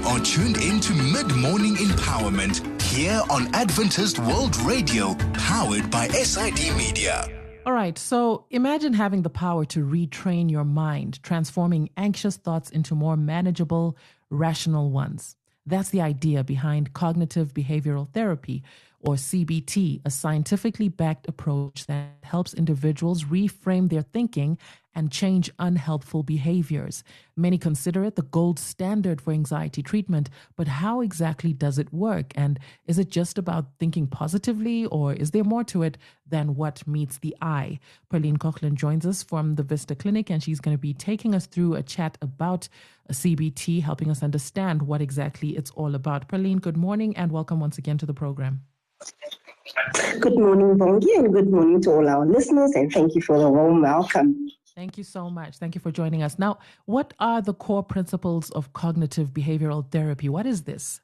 are tuned into Mid-Morning Empowerment here on Adventist World Radio, powered by SID Media. All right, so imagine having the power to retrain your mind, transforming anxious thoughts into more manageable, rational ones. That's the idea behind cognitive behavioral therapy, or CBT, a scientifically backed approach that helps individuals reframe their thinking and change unhelpful behaviors. Many consider it the gold standard for anxiety treatment, but how exactly does it work? And is it just about thinking positively, or is there more to it than what meets the eye? Perline Coughlin joins us from the Vista Clinic, and she's going to be taking us through a chat about CBT, helping us understand what exactly it's all about. Perline, good morning and welcome once again to the program. Good morning, Bongi, and good morning to all our listeners, and thank you for the warm welcome. Thank you so much. Thank you for joining us. Now, what are the core principles of cognitive behavioral therapy? What is this?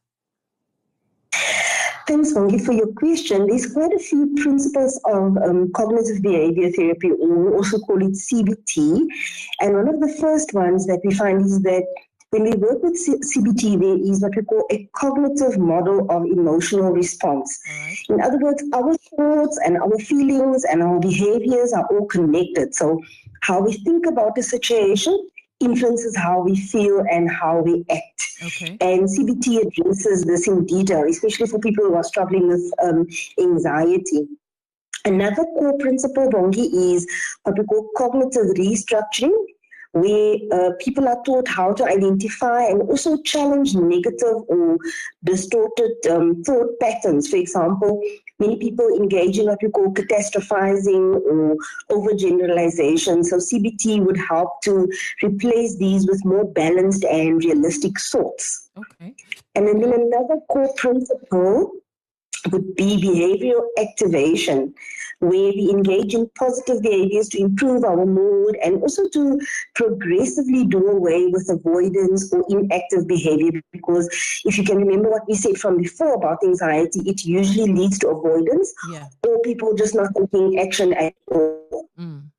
Thanks, Bongi, for your question. There's quite a few principles of cognitive behavior therapy, or we also call it CBT. And one of the first ones that we find is that when we work with CBT, there is what we call a cognitive model of emotional response. Right. In other words, our thoughts and our feelings and our behaviors are all connected. So how we think about the situation influences how we feel and how we act. Okay. And CBT addresses this in detail, especially for people who are struggling with anxiety. Another core principle, Bongi, is what we call cognitive restructuring, where people are taught how to identify and also challenge negative or distorted thought patterns. For example, many people engage in what we call catastrophizing or overgeneralization. So CBT would help to replace these with more balanced and realistic thoughts. Okay. And then another core principle would be behavioral activation, where we engage in positive behaviors to improve our mood and also to progressively do away with avoidance or inactive behavior. Because if you can remember what we said from before about anxiety, it usually leads to avoidance or people just not taking action at all.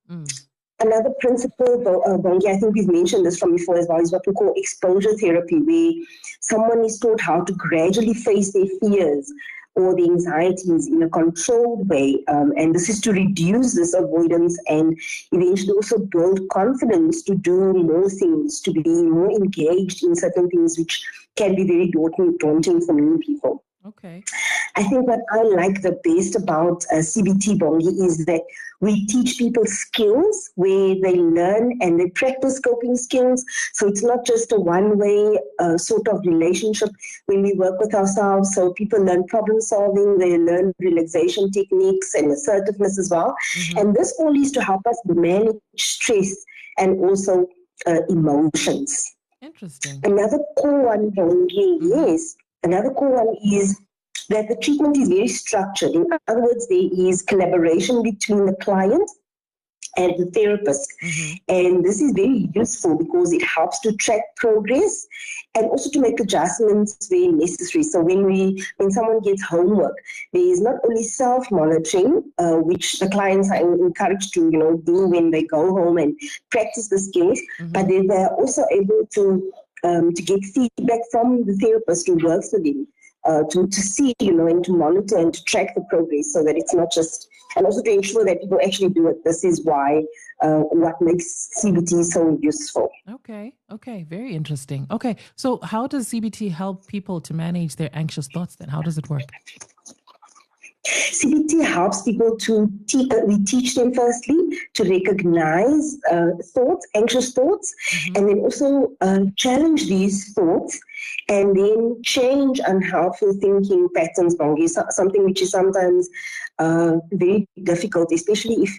Another principle, Bongi, I think we've mentioned this from before as well, is what we call exposure therapy, where someone is taught how to gradually face their fears or the anxieties in a controlled way. And this is to reduce this avoidance and eventually also build confidence to do more things, to be more engaged in certain things, which can be very daunting for many people. Okay. I think what I like the best about CBT, Bongi, is that we teach people skills where they learn and they practice coping skills. So it's not just a one-way sort of relationship when we work with ourselves. So people learn problem solving, they learn relaxation techniques and assertiveness as well. Mm-hmm. And this all is to help us manage stress and also emotions. Interesting. Another core one, Bongi, yes. Another core one is that the treatment is very structured. In other words, there is collaboration between the client and the therapist. Mm-hmm. And this is very useful because it helps to track progress and also to make adjustments where necessary. So when someone gets homework, there is not only self-monitoring, which the clients are encouraged to do when they go home and practice the skills, mm-hmm. but then they are also able to get feedback from the therapist who works with them, to see, and to monitor and to track the progress so that it's not just, and also to ensure that people actually do it. This is why, what makes CBT so useful. Okay. Very interesting. Okay. So how does CBT help people to manage their anxious thoughts then? How does it work? CBT helps people we teach them firstly to recognize anxious thoughts, mm-hmm. and then also challenge these thoughts and then change unhelpful thinking patterns, Bongi, something which is sometimes very difficult, especially if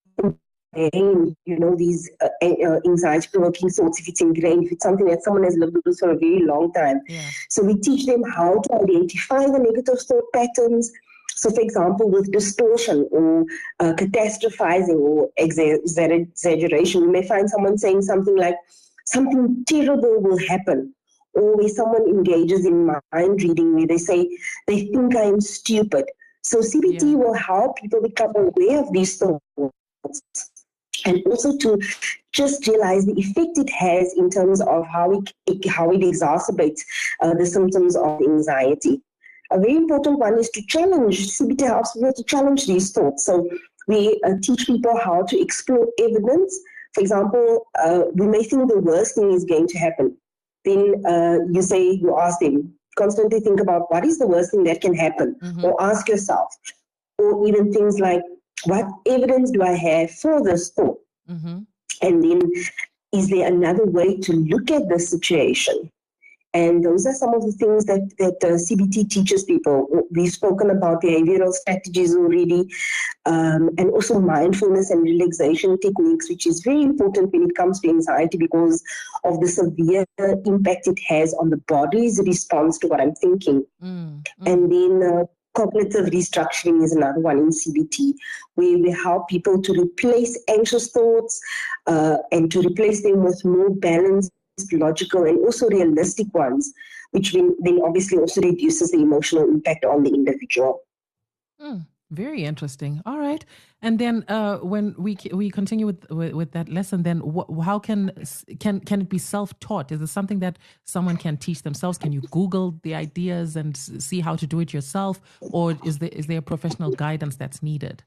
these anxiety-provoking thoughts, if it's ingrained, if it's something that someone has lived with for a very long time. Yeah. So we teach them how to identify the negative thought patterns. So, for example, with distortion or catastrophizing or exaggeration, you may find someone saying something like, something terrible will happen. Or where someone engages in mind reading, where they say, they think I am stupid. So CBT will help people become aware of these thoughts and also to just realize the effect it has in terms of how it exacerbates the symptoms of anxiety. A very important one is to challenge. CBT helps people to challenge these thoughts. So we teach people how to explore evidence. For example, we may think the worst thing is going to happen. Then you ask them, constantly think about what is the worst thing that can happen, or ask yourself, or even things like, what evidence do I have for this thought? And then, is there another way to look at the situation? And those are some of the things that CBT teaches people. We've spoken about behavioral strategies already, and also mindfulness and relaxation techniques, which is very important when it comes to anxiety because of the severe impact it has on the body's response to what I'm thinking. And then cognitive restructuring is another one in CBT, where we help people to replace anxious thoughts and to replace them with more balanced, logical, and also realistic ones, which then obviously also reduces the emotional impact on the individual. Very interesting. All right. And then when we continue with that lesson, then how can it be self-taught? Is it something that someone can teach themselves? Can you Google the ideas and see how to do it yourself? Or is there professional guidance that's needed?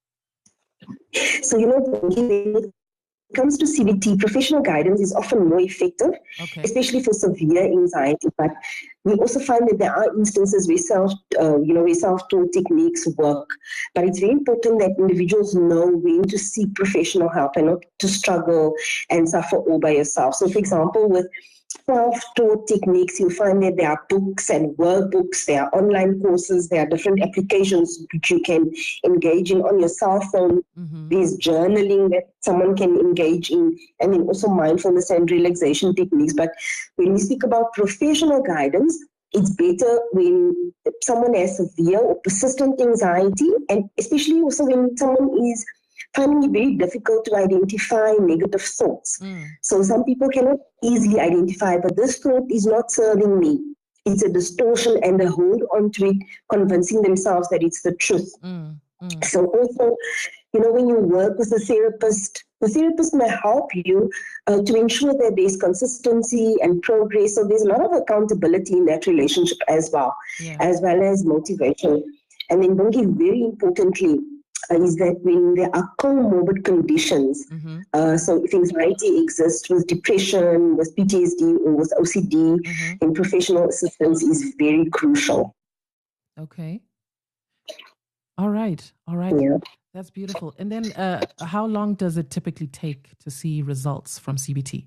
So, when it comes to CBT, professional guidance is often more effective, especially for severe anxiety. But we also find that there are instances where self-taught techniques work. But it's very important that individuals know when to seek professional help and not to struggle and suffer all by yourself. So, for example, with self-taught techniques, you'll find that there are books and workbooks, there are online courses, there are different applications which you can engage in on your cell phone. There's journaling that someone can engage in, and then also mindfulness and relaxation techniques. But when we speak about professional guidance, it's better when someone has severe or persistent anxiety, and especially also when someone is finding it very difficult to identify negative thoughts. So some people cannot easily identify, but this thought is not serving me. It's a distortion, and they hold on to it, convincing themselves that it's the truth. So also, when you work with a therapist, the therapist may help you to ensure that there's consistency and progress. So there's a lot of accountability in that relationship as well as motivation. And then, Bongi, very importantly, is that when there are comorbid conditions, so if anxiety exists with depression, with PTSD, or with OCD, then professional assistance is very crucial. Okay. All right. Yeah. That's beautiful. And then how long does it typically take to see results from CBT?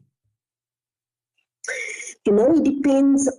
It depends.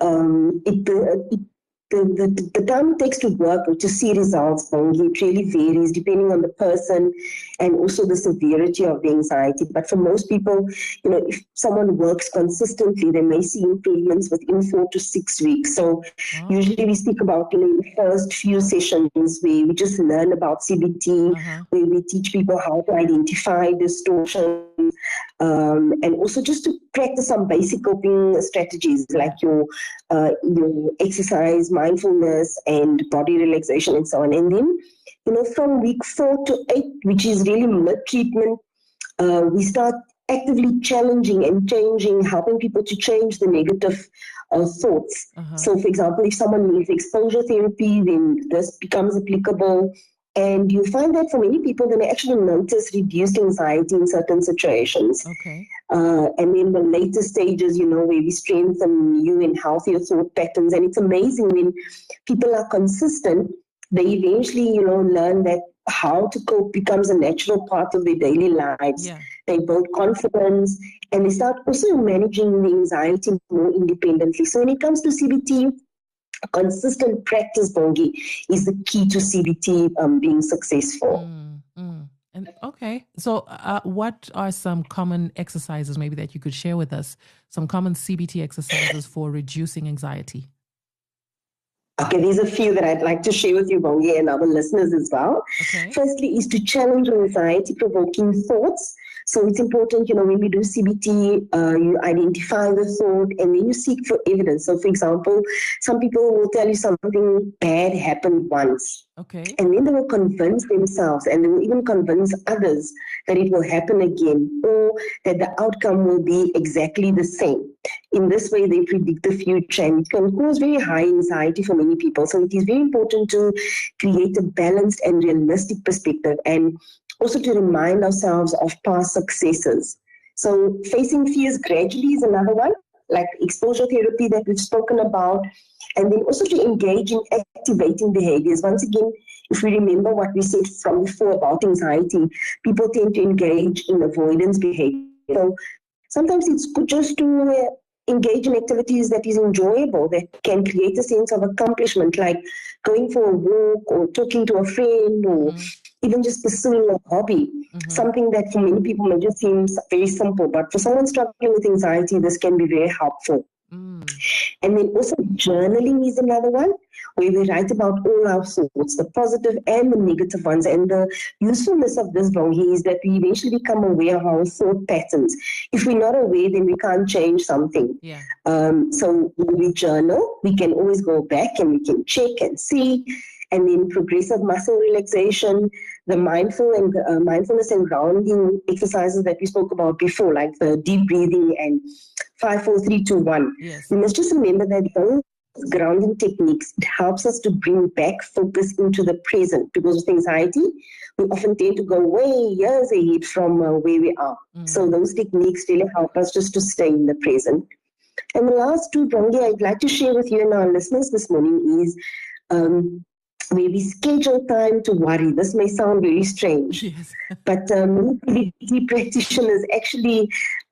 The time it takes to work or to see results, it really varies depending on the person and also the severity of the anxiety. But for most people, if someone works consistently, they may see improvements within 4 to 6 weeks. So usually we speak about the first few sessions where we just learn about CBT, where we teach people how to identify distortions, and also just to practice some basic coping strategies like your exercise, mindfulness, and body relaxation, and so on. And then, from week 4 to 8, which is really mid-treatment, we start actively challenging and changing, helping people to change the negative thoughts. So, for example, if someone needs exposure therapy, then this becomes applicable. And you find that for many people, they may actually notice reduced anxiety in certain situations. And in the later stages, where we strengthen new and healthier thought patterns. And it's amazing when people are consistent, they eventually, learn that how to cope becomes a natural part of their daily lives. They build confidence, and they start also managing the anxiety more independently. So when it comes to CBT, consistent practice, Bongi, is the key to CBT being successful. And so what are some common exercises maybe that you could share with us, some common CBT exercises for reducing anxiety? Okay, there's a few that I'd like to share with you, Bongi, and our listeners as well. Firstly is to challenge anxiety-provoking thoughts. So it's important, when we do CBT, you identify the thought and then you seek for evidence. So, for example, some people will tell you something bad happened once. Okay. And then they will convince themselves and they will even convince others that it will happen again or that the outcome will be exactly the same. In this way, they predict the future and it can cause very high anxiety for many people. So it is very important to create a balanced and realistic perspective and also to remind ourselves of past successes. So facing fears gradually is another one, like exposure therapy that we've spoken about, and then also to engage in activating behaviors. Once again, if we remember what we said from before about anxiety, people tend to engage in avoidance behavior. So sometimes it's good just to engage in activities that is enjoyable, that can create a sense of accomplishment, like going for a walk or talking to a friend or even just pursuing a hobby, something that for many people may just seem very simple. But for someone struggling with anxiety, this can be very helpful. And then also journaling is another one, where we write about all our thoughts, the positive and the negative ones. And the usefulness of this, Bongi, is that we eventually become aware of our thought patterns. If we're not aware, then we can't change something. Yeah. So when we journal, we can always go back and we can check and see. And then progressive muscle relaxation, the mindfulness and grounding exercises that we spoke about before, like the deep breathing and 5, 4, 3, 2, 1. Yes. We must just remember that those grounding techniques, it helps us to bring back focus into the present. Because with anxiety, we often tend to go way years ahead from where we are. So those techniques really help us just to stay in the present. And the last two, Bongi, I'd like to share with you and our listeners this morning is where we schedule time to worry. This may sound very strange, Yes. but CBT practitioners actually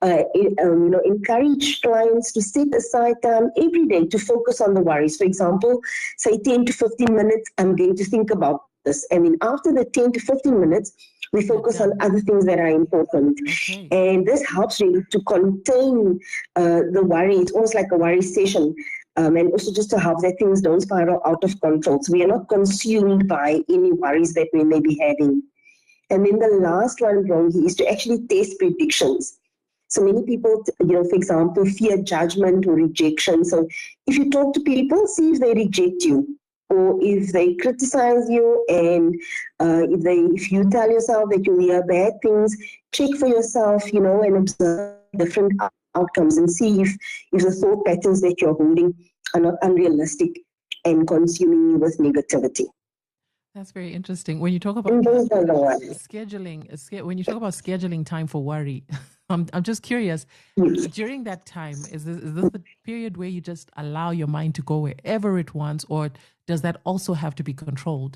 encourage clients to set aside time every day to focus on the worries. For example, say 10 to 15 minutes, I'm going to think about this. And then after the 10 to 15 minutes, we focus on other things that are important. Okay. And this helps really to contain the worry. It's almost like a worry session. And also just to help that things don't spiral out of control. So we are not consumed by any worries that we may be having. And then the last one, Bongi, is to actually test predictions. So many people, for example, fear judgment or rejection. So if you talk to people, see if they reject you, or if they criticize you, and if you tell yourself that you hear bad things, check for yourself, and observe different outcomes and see if the thought patterns that you're holding are not unrealistic and consuming you with negativity. That's very interesting. When you talk about scheduling, when you talk about scheduling time for worry, I'm just curious. Yes. During that time, is this the period where you just allow your mind to go wherever it wants, or does that also have to be controlled?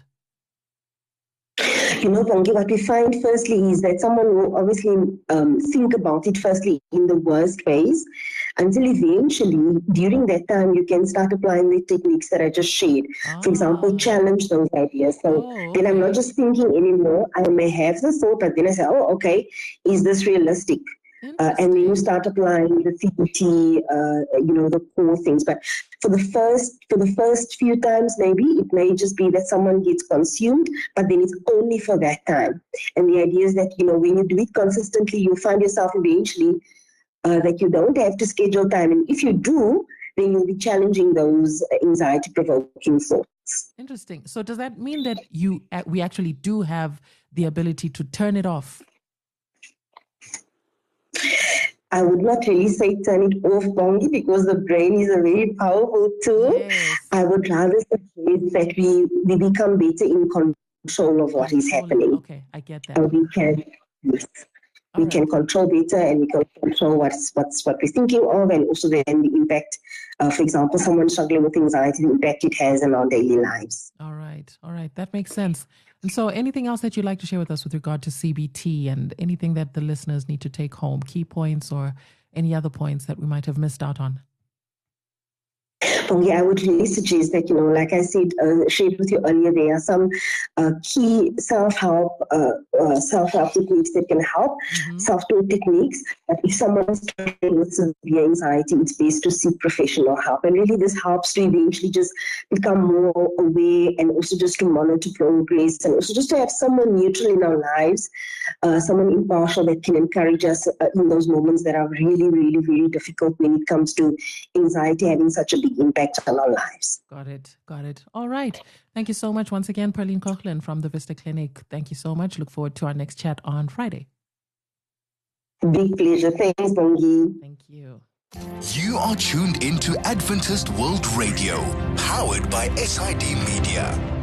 Bongi, what we find firstly is that someone will obviously think about it firstly in the worst ways, until eventually, during that time, you can start applying the techniques that I just shared. For example, challenge those ideas. So then I'm not just thinking anymore. I may have the thought, but then I say, oh, okay, is this realistic? And then you start applying the CBT, the core things. But for the first few times, maybe it may just be that someone gets consumed, but then it's only for that time. And the idea is that, when you do it consistently, you'll find yourself eventually that you don't have to schedule time. And if you do, then you'll be challenging those anxiety-provoking thoughts. Interesting. So does that mean that we actually do have the ability to turn it off? I would not really say turn it off, Bongi, because the brain is a very powerful tool. Yes. I would rather suggest that we become better in control of what is happening. Okay, I get that. We can control better, and we can control what we're thinking of, and also then the impact. For example, someone struggling with anxiety, the impact it has on our daily lives. All right. That makes sense. And so anything else that you'd like to share with us with regard to CBT and anything that the listeners need to take home, key points or any other points that we might have missed out on? Bongi, I would really suggest that, like I said, shared with you earlier, there are some key self-help techniques that can help, self-taught techniques. But if someone is struggling with severe anxiety, it's best to seek professional help. And really this helps to eventually just become more aware and also just to monitor progress and also just to have someone neutral in our lives, someone impartial that can encourage us in those moments that are really, really, really difficult when it comes to anxiety having such a big impact on our lives. Got it. All right. Thank you so much once again, Perline Coughlin from the Vista Clinic. Thank you so much. Look forward to our next chat on Friday. Big pleasure. Thanks, Bongi. Thank you. You are tuned into Adventist World Radio, powered by SID Media.